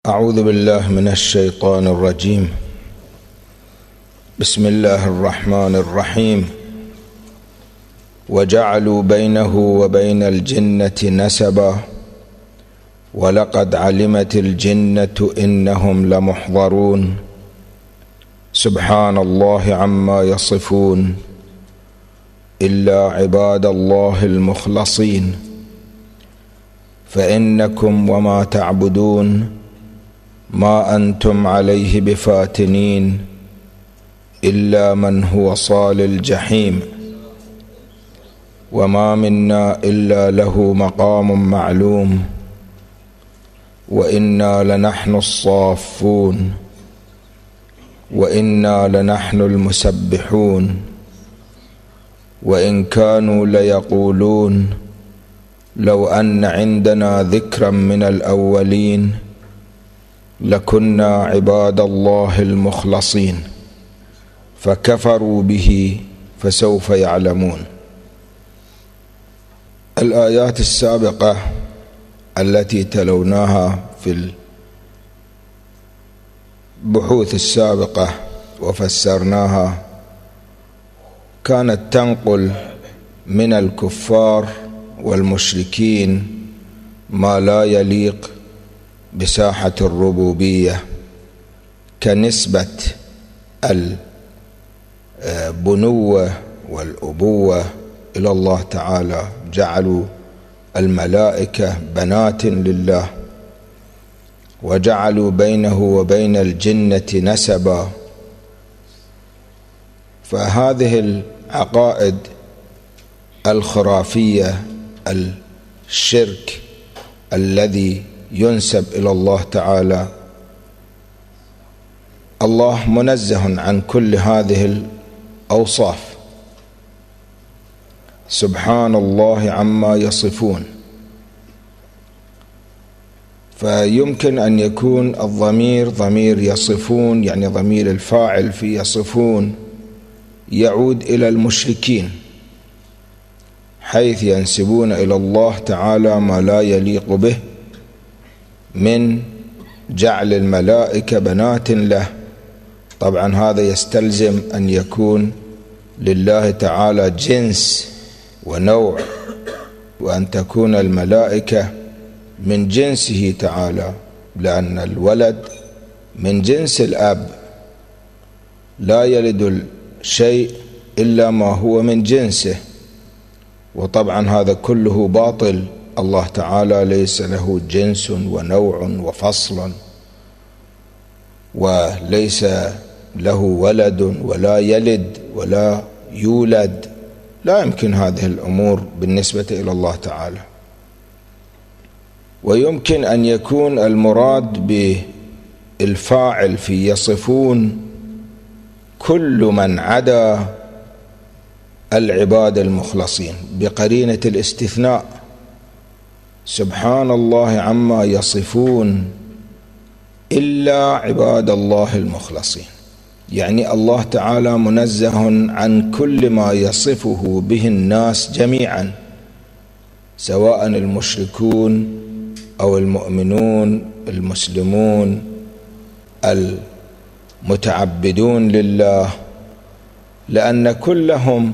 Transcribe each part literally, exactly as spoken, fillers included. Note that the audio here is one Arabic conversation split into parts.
أعوذ بالله من الشيطان الرجيم. بسم الله الرحمن الرحيم. وجعلوا بينه وبين الجنة نسبا ولقد علمت الجنة إنهم لمحضرون سبحان الله عما يصفون إلا عباد الله المخلصين فإنكم وما تعبدون ما أنتم عليه بفاتنين إلا من هو صال الجحيم وما منا إلا له مقام معلوم وإنا لنحن الصافون وإنا لنحن المسبحون وإن كانوا ليقولون لو أن عندنا ذكرا من الأولين لكنا عباد الله المخلصين فكفروا به فسوف يعلمون. الآيات السابقة التي تلوناها في البحوث السابقة وفسرناها كانت تنقل من الكفار والمشركين ما لا يليق بساحة الربوبية كنسبة البنوة والأبوة إلى الله تعالى، جعلوا الملائكة بنات لله، وجعلوا بينه وبين الجنة نسبا. فهذه العقائد الخرافية، الشرك الذي ينسب إلى الله تعالى، الله منزه عن كل هذه الأوصاف سبحان الله عما يصفون. فيمكن أن يكون الضمير ضمير يصفون، يعني ضمير الفاعل في يصفون يعود إلى المشركين حيث ينسبون إلى الله تعالى ما لا يليق به من جعل الملائكة بنات له. طبعا هذا يستلزم أن يكون لله تعالى جنس ونوع، وأن تكون الملائكة من جنسه تعالى، لأن الولد من جنس الأب، لا يلد الشيء إلا ما هو من جنسه. وطبعا هذا كله باطل، الله تعالى ليس له جنس ونوع وفصل، وليس له ولد ولا يلد ولا يولد، لا يمكن هذه الأمور بالنسبة إلى الله تعالى. ويمكن أن يكون المراد بالفاعل في يصفون كل من عدا العباد المخلصين بقرينة الاستثناء سبحان الله عما يصفون إلا عباد الله المخلصين، يعني الله تعالى منزه عن كل ما يصفه به الناس جميعا، سواء المشركون أو المؤمنون المسلمون المتعبدون لله، لأن كلهم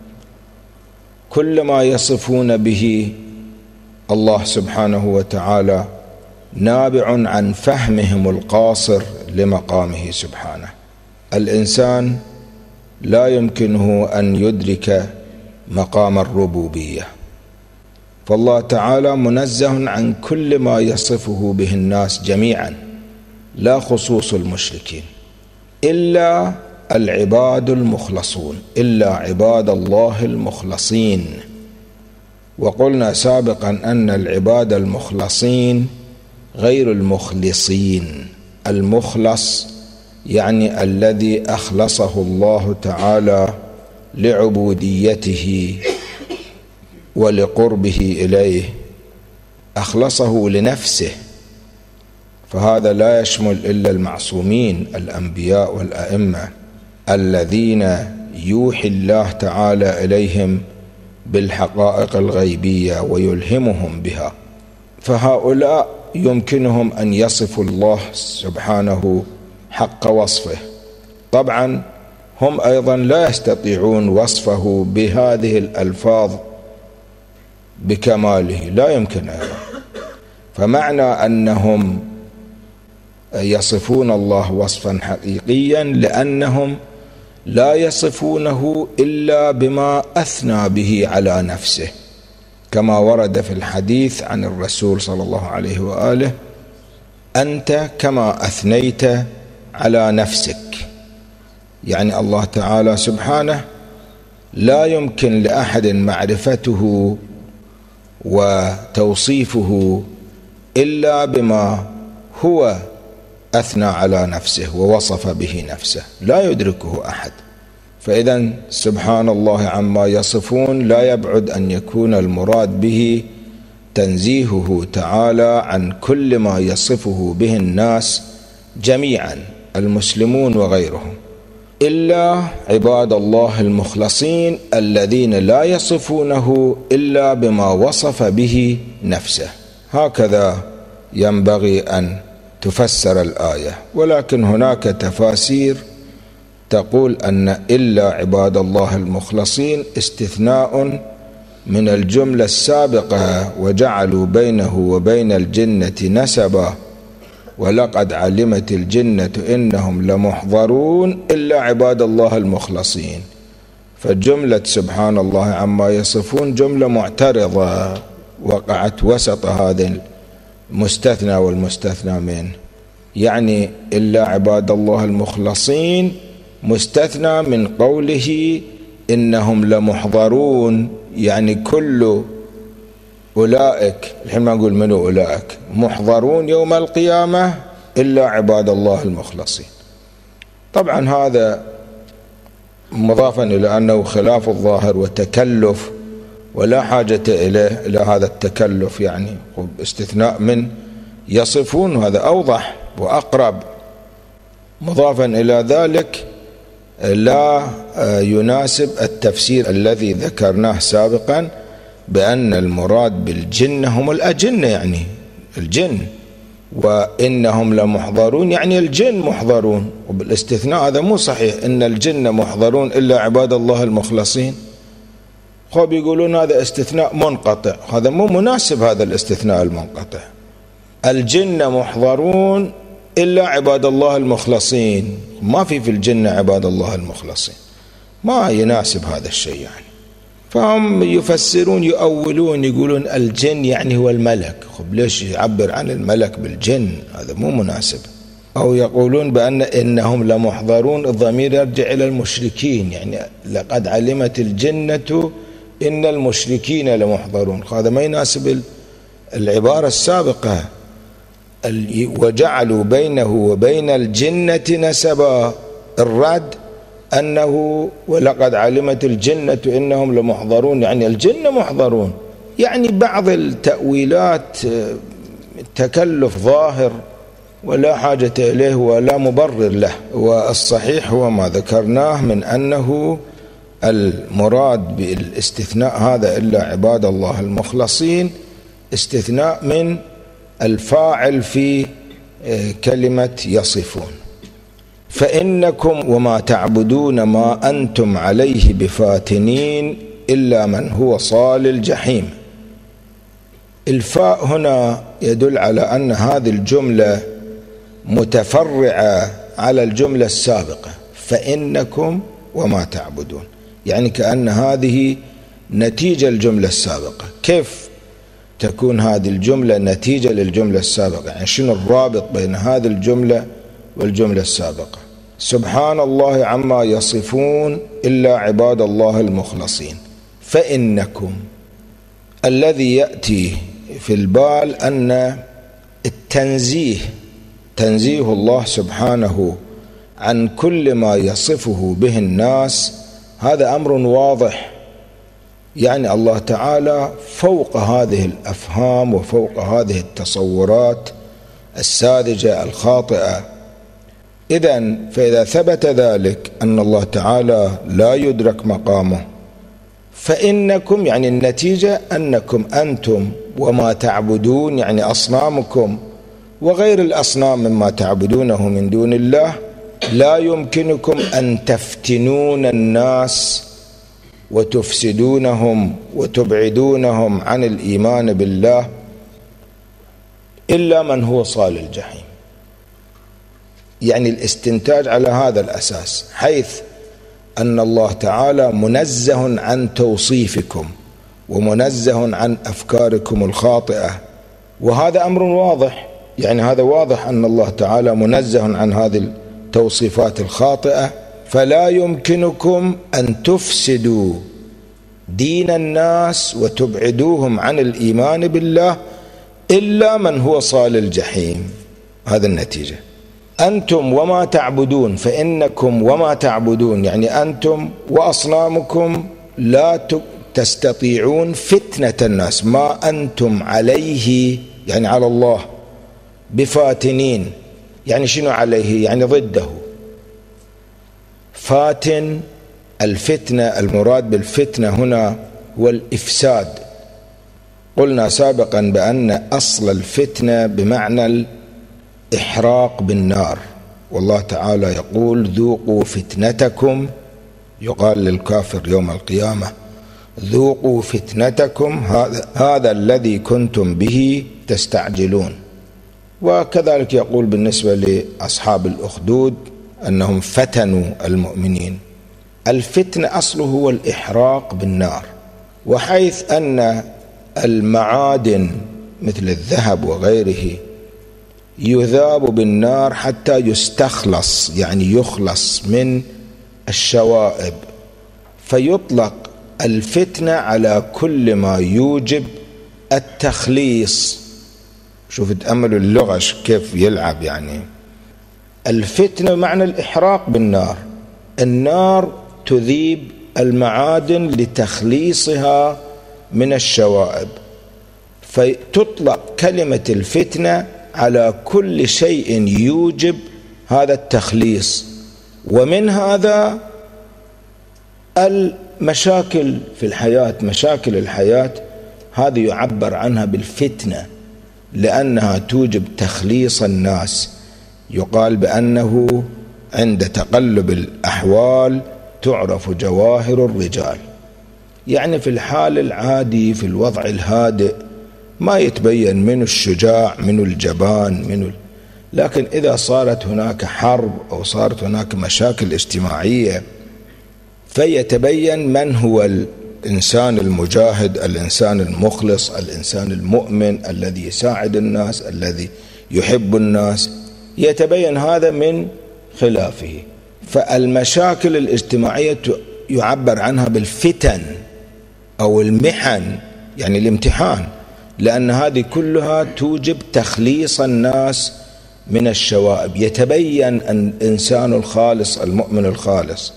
كل ما يصفون به الله سبحانه وتعالى نابع عن فهمهم القاصر لمقامه سبحانه. الإنسان لا يمكنه أن يدرك مقام الربوبية، فالله تعالى منزه عن كل ما يصفه به الناس جميعا، لا خصوص المشركين، إلا العباد المخلصون، إلا عباد الله المخلصين. وقلنا سابقا أن العباد المخلصين غير المخلصين. المخلص يعني الذي أخلصه الله تعالى لعبوديته ولقربه إليه، أخلصه لنفسه، فهذا لا يشمل إلا المعصومين الأنبياء والأئمة الذين يوحي الله تعالى إليهم بالحقائق الغيبية ويلهمهم بها، فهؤلاء يمكنهم أن يصفوا الله سبحانه حق وصفه. طبعا هم أيضا لا يستطيعون وصفه بهذه الألفاظ بكماله، لا يمكن أيضا. فمعنى أنهم يصفون الله وصفا حقيقيا لأنهم لا يصفونه إلا بما أثنى به على نفسه، كما ورد في الحديث عن الرسول صلى الله عليه وآله: أنت كما أثنيت على نفسك. يعني الله تعالى سبحانه لا يمكن لأحد معرفته وتوصيفه إلا بما هو أثنى على نفسه ووصف به نفسه، لا يدركه أحد. فإذا سبحان الله عما يصفون لا يبعد أن يكون المراد به تنزيهه تعالى عن كل ما يصفه به الناس جميعا، المسلمون وغيرهم، إلا عباد الله المخلصين الذين لا يصفونه إلا بما وصف به نفسه. هكذا ينبغي أن تفسر الآية. ولكن هناك تفاسير تقول أن إلا عباد الله المخلصين استثناء من الجملة السابقة: وجعلوا بينه وبين الجنة نسبا ولقد علمت الجنة إنهم لمحضرون إلا عباد الله المخلصين. فجملة سبحان الله عما يصفون جملة معترضة وقعت وسط هذا المستثنى والمستثنى منه. يعني إلا عباد الله المخلصين مستثنى من قوله إنهم لمحضرون، يعني كل أولئك، الحين ما نقول منو أولئك، محضرون يوم القيامة إلا عباد الله المخلصين. طبعا هذا مضافا إلى أنه خلاف الظاهر وتكلف، ولا حاجة إليه إلى هذا التكلف، يعني استثناء من يصفون، هذا أوضح وأقرب. مضافا إلى ذلك لا يناسب التفسير الذي ذكرناه سابقا بأن المراد بالجن هم الأجنة، يعني الجن، وإنهم لمحضرون يعني الجن محضرون، وبالاستثناء هذا مو صحيح إن الجن محضرون إلا عباد الله المخلصين. خب يقولون هذا استثناء منقطع، هذا مو مناسب، هذا الاستثناء المنقطع. الجن محضرون إلا عباد الله المخلصين، ما في في الجن عباد الله المخلصين، ما يناسب هذا الشيء يعني. فهم يفسرون يؤولون يقولون الجن يعني هو الملك. خب ليش يعبر عن الملك بالجن؟ هذا مو مناسب. أو يقولون بأن إنهم لمحضرون، الضمير يرجع إلى المشركين، يعني لقد علمت الجنة إن المشركين لمحضرون، هذا ما يناسب العبارة السابقة. وجعلوا بينه وبين الجنة نسبا، الرد أنه ولقد علمت الجنة إنهم لمحضرون، يعني الجن محضرون. يعني بعض التأويلات تكلف ظاهر ولا حاجة إليه ولا مبرر له. والصحيح هو ما ذكرناه من أنه المراد بالاستثناء هذا إلا عباد الله المخلصين استثناء من الفاعل في كلمة يصفون. فإنكم وما تعبدون ما أنتم عليه بفاتنين إلا من هو صال الجحيم. الفاء هنا يدل على أن هذه الجملة متفرعة على الجملة السابقة، فإنكم وما تعبدون، يعني كأن هذه نتيجة الجملة السابقة. كيف تكون هذه الجملة نتيجة للجملة السابقة؟ يعني شنو الرابط بين هذه الجملة والجملة السابقة؟ سبحان الله عما يصفون إلا عباد الله المخلصين. فإنكم، الذي يأتي في البال أن التنزيه تنزيه الله سبحانه عن كل ما يصفه به الناس، هذا أمر واضح. يعني الله تعالى فوق هذه الأفهام وفوق هذه التصورات الساذجة الخاطئة. إذن فإذا ثبت ذلك أن الله تعالى لا يدرك مقامه، فإنكم يعني النتيجة أنكم أنتم وما تعبدون يعني أصنامكم وغير الأصنام مما تعبدونه من دون الله لا يمكنكم أن تفتنون الناس وتفسدونهم وتبعدونهم عن الإيمان بالله إلا من هو صال الجحيم. يعني الاستنتاج على هذا الأساس، حيث أن الله تعالى منزه عن توصيفكم ومنزه عن أفكاركم الخاطئة، وهذا أمر واضح. يعني هذا واضح أن الله تعالى منزه عن هذه التوصيفات الخاطئة، فلا يمكنكم أن تفسدوا دين الناس وتبعدوهم عن الإيمان بالله إلا من هو صال الجحيم. هذا النتيجة. أنتم وما تعبدون، فإنكم وما تعبدون يعني أنتم وأصنامكم لا تستطيعون فتنة الناس، ما أنتم عليه يعني على الله بفاتنين. يعني شنو عليه؟ يعني ضده. فاتن الفتنة، المراد بالفتنة هنا هو الإفساد. قلنا سابقا بأن أصل الفتنة بمعنى الإحراق بالنار، والله تعالى يقول ذوقوا فتنتكم، يقال للكافر يوم القيامة ذوقوا فتنتكم هذا, هذا الذي كنتم به تستعجلون. وكذلك يقول بالنسبة لأصحاب الأخدود أنهم فتنوا المؤمنين. الفتنة أصله هو الإحراق بالنار، وحيث أن المعادن مثل الذهب وغيره يذاب بالنار حتى يستخلص يعني يخلص من الشوائب، فيطلق الفتنة على كل ما يوجب التخليص. شوف تأملوا اللغة كيف يلعب. يعني الفتنة معنى الإحراق بالنار، النار تذيب المعادن لتخليصها من الشوائب، فتطلق كلمة الفتنة على كل شيء يوجب هذا التخليص. ومن هذا المشاكل في الحياة، مشاكل الحياة هذه يعبر عنها بالفتنة لأنها توجب تخليص الناس. يقال بأنه عند تقلب الأحوال تعرف جواهر الرجال. يعني في الحال العادي في الوضع الهادئ ما يتبين من الشجاع من الجبان من ال... لكن إذا صارت هناك حرب أو صارت هناك مشاكل اجتماعية فيتبين من هو الإنسان المجاهد، الإنسان المخلص، الإنسان المؤمن الذي يساعد الناس، الذي يحب الناس، يتبين هذا من خلافه. فالمشاكل الاجتماعية يعبر عنها بالفتن أو المحن، يعني الامتحان، لأن هذه كلها توجب تخليص الناس من الشوائب، يتبين الإنسان الخالص المؤمن الخالص.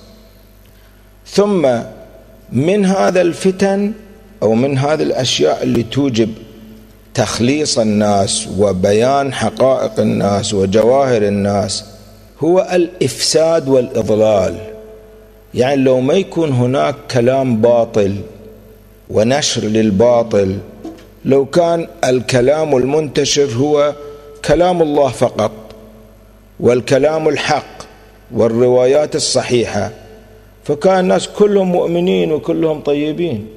ثم من هذا الفتن أو من هذه الأشياء اللي توجب تخليص الناس وبيان حقائق الناس وجواهر الناس هو الإفساد والإضلال. يعني لو ما يكون هناك كلام باطل ونشر للباطل، لو كان الكلام المنتشر هو كلام الله فقط والكلام الحق والروايات الصحيحة، فكان الناس كلهم مؤمنين وكلهم طيبين.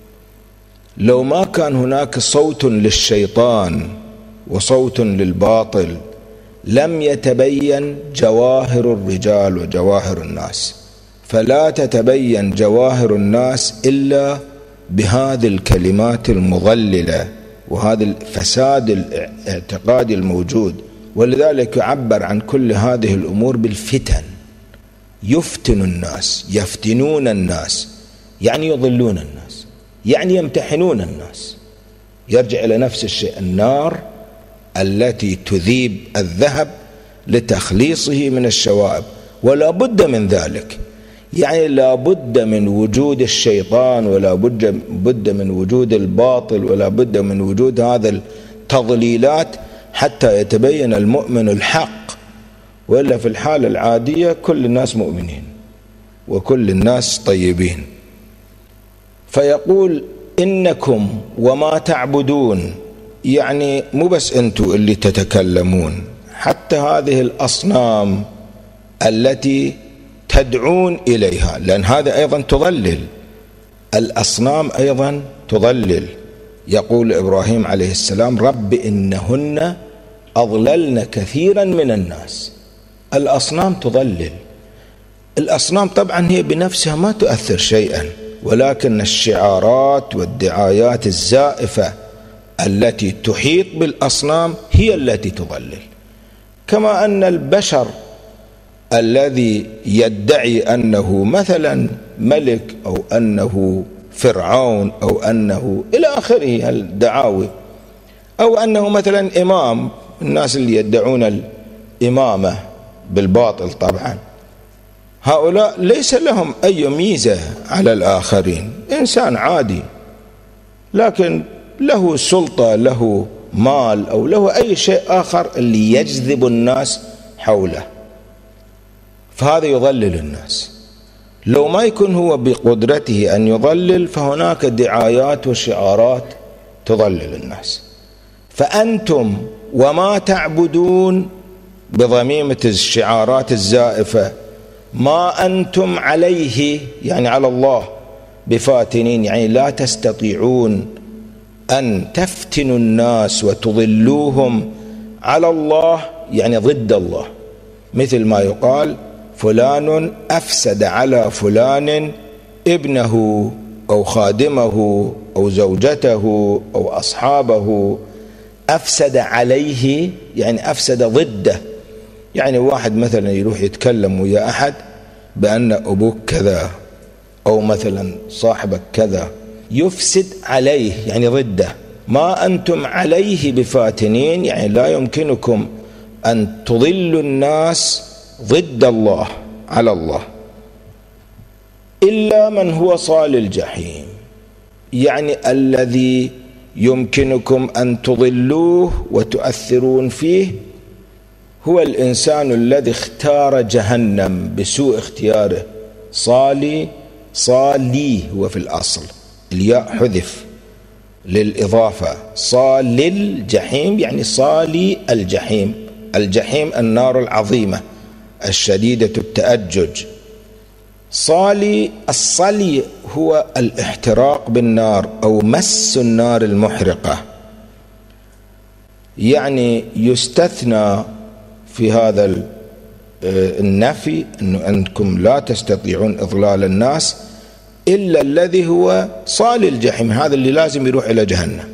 لو ما كان هناك صوت للشيطان وصوت للباطل لم يتبين جواهر الرجال وجواهر الناس. فلا تتبين جواهر الناس إلا بهذه الكلمات المضللة وهذا الفساد الاعتقادي الموجود. ولذلك يعبر عن كل هذه الأمور بالفتن. يفتن الناس، يفتنون الناس، يعني يضلون الناس، يعني يمتحنون الناس. يرجع إلى نفس الشيء، النار التي تذيب الذهب لتخليصه من الشوائب، ولا بد من ذلك. يعني لا بد من وجود الشيطان، ولا بد من وجود الباطل، ولا بد من وجود هذا التضليلات حتى يتبين المؤمن الحق. وإلا في الحالة العادية كل الناس مؤمنين وكل الناس طيبين. فيقول إنكم وما تعبدون، يعني مو بس أنتم اللي تتكلمون، حتى هذه الأصنام التي تدعون إليها، لأن هذا أيضا تضلل، الأصنام أيضا تضلل. يقول إبراهيم عليه السلام: رب إنهن أضللن كثيرا من الناس. الأصنام تضلل. الأصنام طبعا هي بنفسها ما تؤثر شيئا، ولكن الشعارات والدعايات الزائفة التي تحيط بالأصنام هي التي تضلل. كما أن البشر الذي يدعي أنه مثلا ملك أو أنه فرعون أو أنه إلى آخره الدعاوي، أو أنه مثلا إمام، الناس اللي يدعون الإمامة بالباطل طبعا، هؤلاء ليس لهم أي ميزة على الآخرين، إنسان عادي لكن له سلطة، له مال، أو له أي شيء آخر اللي يجذب الناس حوله، فهذا يضلل الناس. لو ما يكون هو بقدرته أن يضلل، فهناك دعايات وشعارات تضلل الناس. فأنتم وما تعبدون بضميمة الشعارات الزائفة، ما أنتم عليه يعني على الله بفاتنين، يعني لا تستطيعون أن تفتنوا الناس وتضلوهم على الله، يعني ضد الله. مثل ما يقال: فلان أفسد على فلان ابنه أو خادمه أو زوجته أو أصحابه. أفسد عليه يعني أفسد ضده، يعني واحد مثلا يروح يتكلم ويا أحد بأن أبوك كذا أو مثلا صاحبك كذا، يفسد عليه يعني ضده. ما أنتم عليه بفاتنين، يعني لا يمكنكم أن تضلوا الناس ضد الله على الله، إلا من هو صال الجحيم، يعني الذي يمكنكم أن تضلوه وتؤثرون فيه هو الإنسان الذي اختار جهنم بسوء اختياره. صالي صالي هو في الأصل، الياء حذف للإضافة. صال الجحيم يعني صالي الجحيم، الجحيم النار العظيمة الشديدة التأجج. صالي الصلي هو الاحتراق بالنار أو مس النار المحرقة، يعني يستثنى في هذا النفي أنه أنكم لا تستطيعون إضلال الناس إلا الذي هو صال الجحيم، هذا اللي لازم يروح إلى جهنم.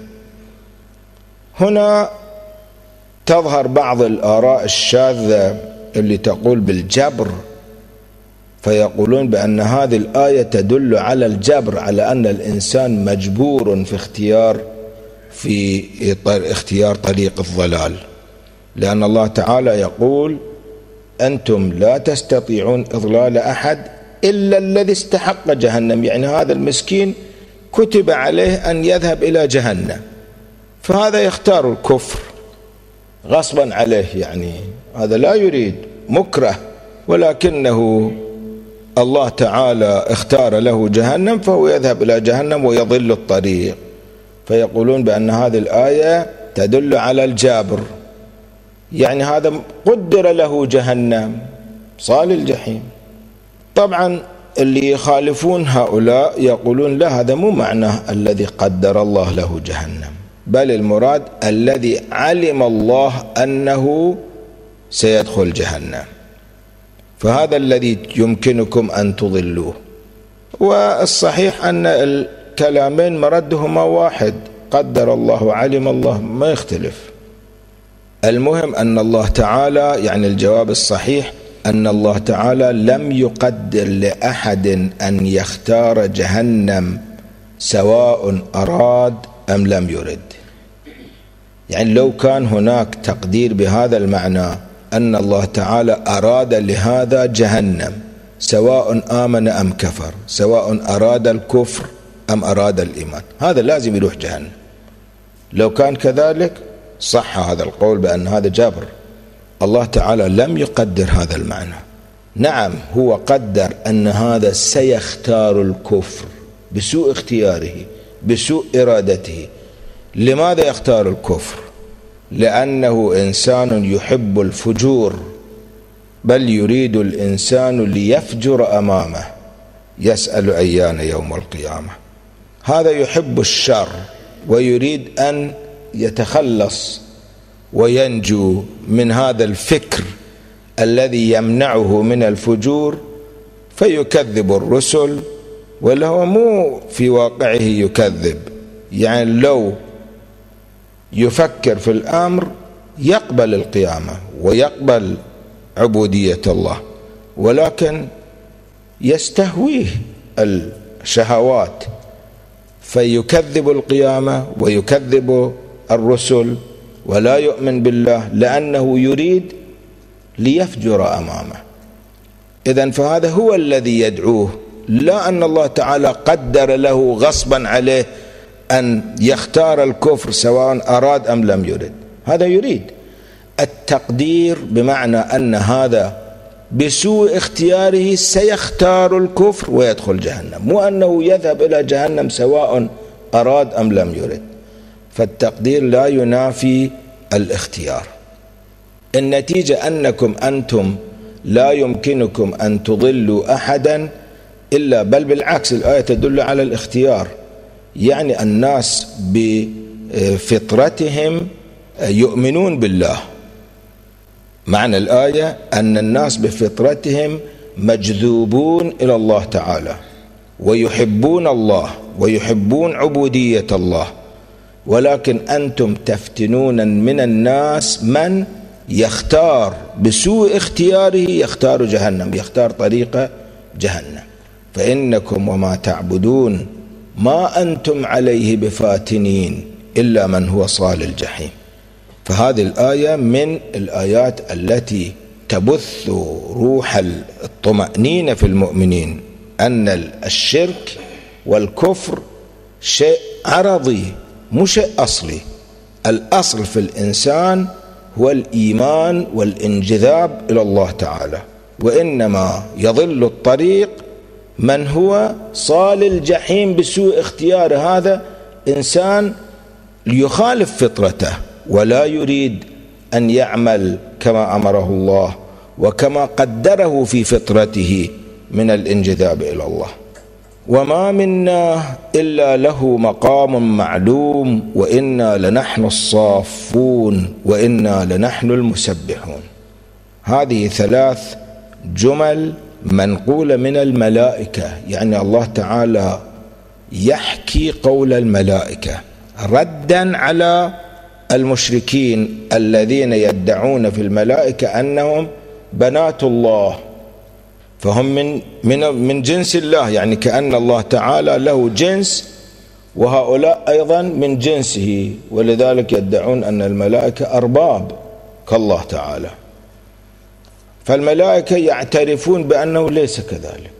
هنا تظهر بعض الآراء الشاذة اللي تقول بالجبر، فيقولون بأن هذه الآية تدل على الجبر، على أن الإنسان مجبور في اختيار في اختيار طريق الضلال، لأن الله تعالى يقول: أنتم لا تستطيعون إضلال أحد إلا الذي استحق جهنم، يعني هذا المسكين كتب عليه أن يذهب إلى جهنم، فهذا يختار الكفر غصبا عليه، يعني هذا لا يريد، مكره، ولكنه الله تعالى اختار له جهنم، فهو يذهب إلى جهنم ويضل الطريق. فيقولون بأن هذه الآية تدل على الجابر، يعني هذا قدر له جهنم، صال الجحيم. طبعا اللي يخالفون هؤلاء يقولون لا، هذا مو معناه الذي قدر الله له جهنم، بل المراد الذي علم الله أنه سيدخل جهنم، فهذا الذي يمكنكم أن تضلوه. والصحيح أن الكلامين مردهما واحد، قدر الله وعلم الله، ما يختلف. المهم أن الله تعالى، يعني الجواب الصحيح أن الله تعالى لم يقدر لأحد أن يختار جهنم سواء أراد أم لم يرد. يعني لو كان هناك تقدير بهذا المعنى أن الله تعالى أراد لهذا جهنم سواء آمن أم كفر، سواء أراد الكفر أم أراد الإيمان، هذا لازم يروح جهنم. لو كان كذلك صح هذا القول بأن هذا جبر. الله تعالى لم يقدر هذا المعنى. نعم هو قدر أن هذا سيختار الكفر بسوء اختياره، بسوء إرادته. لماذا يختار الكفر؟ لأنه إنسان يحب الفجور، بل يريد الإنسان ليفجر أمامه، يسأل أيان يوم القيامة. هذا يحب الشر ويريد أن يتخلص وينجو من هذا الفكر الذي يمنعه من الفجور، فيكذب الرسل، وله مو في واقعه يكذب، يعني لو يفكر في الأمر يقبل القيامة ويقبل عبودية الله، ولكن يستهويه الشهوات فيكذب القيامة ويكذب الرسل ولا يؤمن بالله، لأنه يريد ليفجر أمامه. إذن فهذا هو الذي يدعوه، لا أن الله تعالى قدر له غصبا عليه أن يختار الكفر سواء أراد أم لم يرد. هذا يريد التقدير، بمعنى أن هذا بسوء اختياره سيختار الكفر ويدخل جهنم، مو أنه يذهب إلى جهنم سواء أراد أم لم يرد. فالتقدير لا ينافي الاختيار. النتيجة أنكم أنتم لا يمكنكم أن تضلوا أحدا إلا، بل بالعكس الآية تدل على الاختيار. يعني الناس بفطرتهم يؤمنون بالله. معنى الآية أن الناس بفطرتهم مجذوبون إلى الله تعالى ويحبون الله ويحبون عبودية الله، ولكن أنتم تفتنون من الناس من يختار بسوء اختياره يختار جهنم، يختار طريق جهنم. فإنكم وما تعبدون ما أنتم عليه بفاتنين إلا من هو صال الجحيم. فهذه الآية من الآيات التي تبث روح الطمأنينة في المؤمنين، أن الشرك والكفر شيء عرضي مو شيء أصلي. الأصل في الإنسان هو الإيمان والانجذاب إلى الله تعالى، وإنما يضل الطريق من هو صال الجحيم بسوء اختيار. هذا إنسان يخالف فطرته ولا يريد أن يعمل كما أمره الله وكما قدره في فطرته من الانجذاب إلى الله. وما منا إلا له مقام معلوم وإنا لنحن الصافون وإنا لنحن المسبحون. هذه ثلاث جمل منقولة من الملائكة، يعني الله تعالى يحكي قول الملائكة ردا على المشركين الذين يدعون في الملائكة أنهم بنات الله، فهم من من من جنس الله، يعني كأن الله تعالى له جنس وهؤلاء أيضا من جنسه، ولذلك يدعون أن الملائكة أرباب كالله تعالى. فالملائكة يعترفون بأنه ليس كذلك.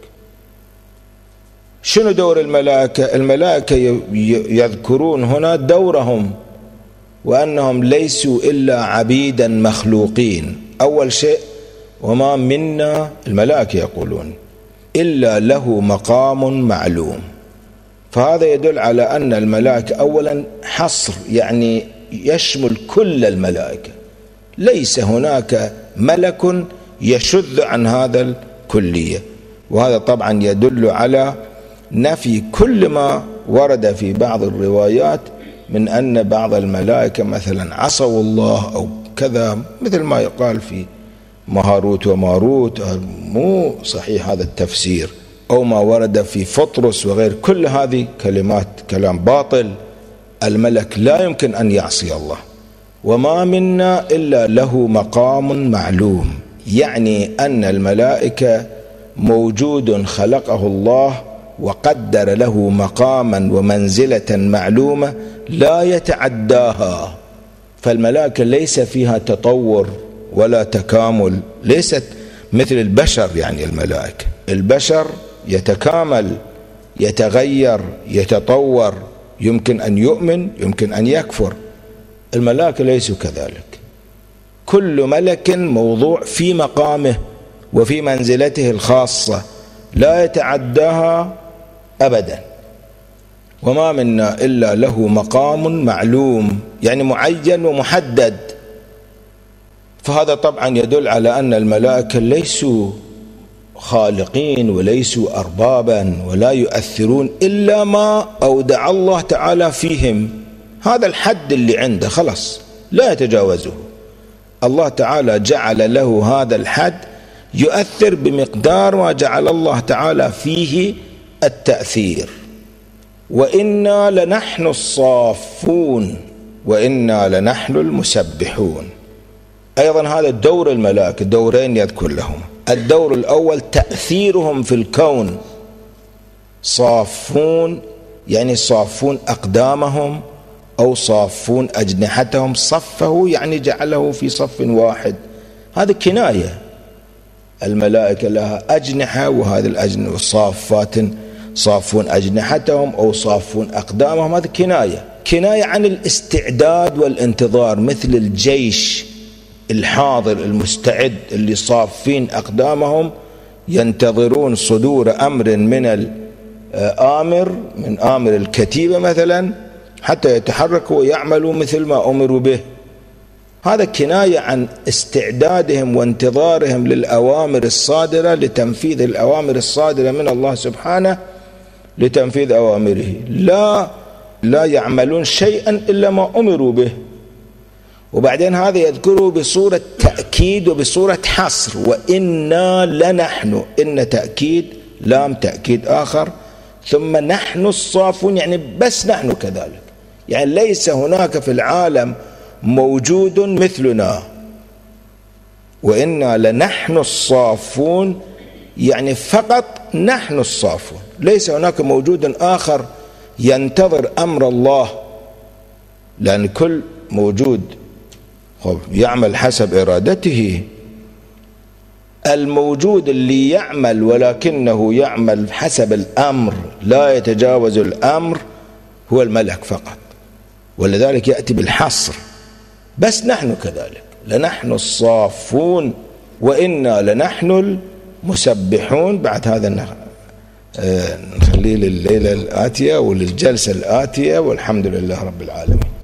شنو دور الملائكة؟ الملائكة يذكرون هنا دورهم وأنهم ليسوا إلا عبيدا مخلوقين. أول شيء وما منا، الملائكة يقولون، إلا له مقام معلوم. فهذا يدل على أن الملائكة أولا حصر، يعني يشمل كل الملائكة، ليس هناك ملك يشذ عن هذا الكلية. وهذا طبعا يدل على نفي كل ما ورد في بعض الروايات من أن بعض الملائكة مثلا عصوا الله أو كذا، مثل ما يقال في مهاروت وماروت. مو صحيح هذا التفسير، أو ما ورد في فطرس وغير، كل هذه كلمات كلام باطل. الملك لا يمكن أن يعصي الله. وما منا إلا له مقام معلوم، يعني أن الملائكة موجود خلقه الله وقدر له مقاما ومنزلة معلومة لا يتعداها. فالملائكة ليس فيها تطور ولا تكامل، ليست مثل البشر. يعني الملائكة البشر يتكامل، يتغير، يتطور، يمكن أن يؤمن، يمكن أن يكفر. الملائكة ليسوا كذلك. كل ملك موضوع في مقامه وفي منزلته الخاصة لا يتعداها أبدا. وما منا إلا له مقام معلوم، يعني معين ومحدد. فهذا طبعا يدل على أن الملائكة ليسوا خالقين وليسوا أربابا ولا يؤثرون إلا ما أودع الله تعالى فيهم. هذا الحد اللي عنده خلص لا يتجاوزه. الله تعالى جعل له هذا الحد يؤثر بمقدار ما جعل الله تعالى فيه التأثير. وإنا لنحن الصافون وإنا لنحن المسبحون. أيضا هذا دور الملائكة، دورين يذكر لهم. الدور الأول تأثيرهم في الكون، صافون يعني صافون أقدامهم أو صافون أجنحتهم، صفه يعني جعله في صف واحد. هذا كناية، الملائكة لها أجنحة، وهذه الأجنحة صافات صافون أجنحتهم أو صافون أقدامهم. هذا كناية كناية عن الاستعداد والانتظار، مثل الجيش الحاضر المستعد اللي صافين أقدامهم ينتظرون صدور أمر من الآمر، من آمر الكتيبة مثلا، حتى يتحركوا ويعملوا مثل ما أمروا به. هذا كناية عن استعدادهم وانتظارهم للأوامر الصادرة، لتنفيذ الأوامر الصادرة من الله سبحانه، لتنفيذ أوامره. لا لا يعملون شيئا إلا ما أمروا به. وبعدين هذا يذكره بصورة تأكيد وبصورة حصر، وإنا لنحن، إن تأكيد، لام تأكيد آخر، ثم نحن الصافون يعني بس نحن كذلك، يعني ليس هناك في العالم موجود مثلنا. وإنا لنحن الصافون يعني فقط نحن الصافون، ليس هناك موجود آخر ينتظر أمر الله، لأن كل موجود يعمل حسب إرادته. الموجود اللي يعمل ولكنه يعمل حسب الأمر لا يتجاوز الأمر هو الملك فقط، ولذلك يأتي بالحصر. بس نحن كذلك، لنحن الصافون وإنا لنحن المسبحون. بعد هذا نخليه لليلة الآتية وللجلسة الآتية، والحمد لله رب العالمين.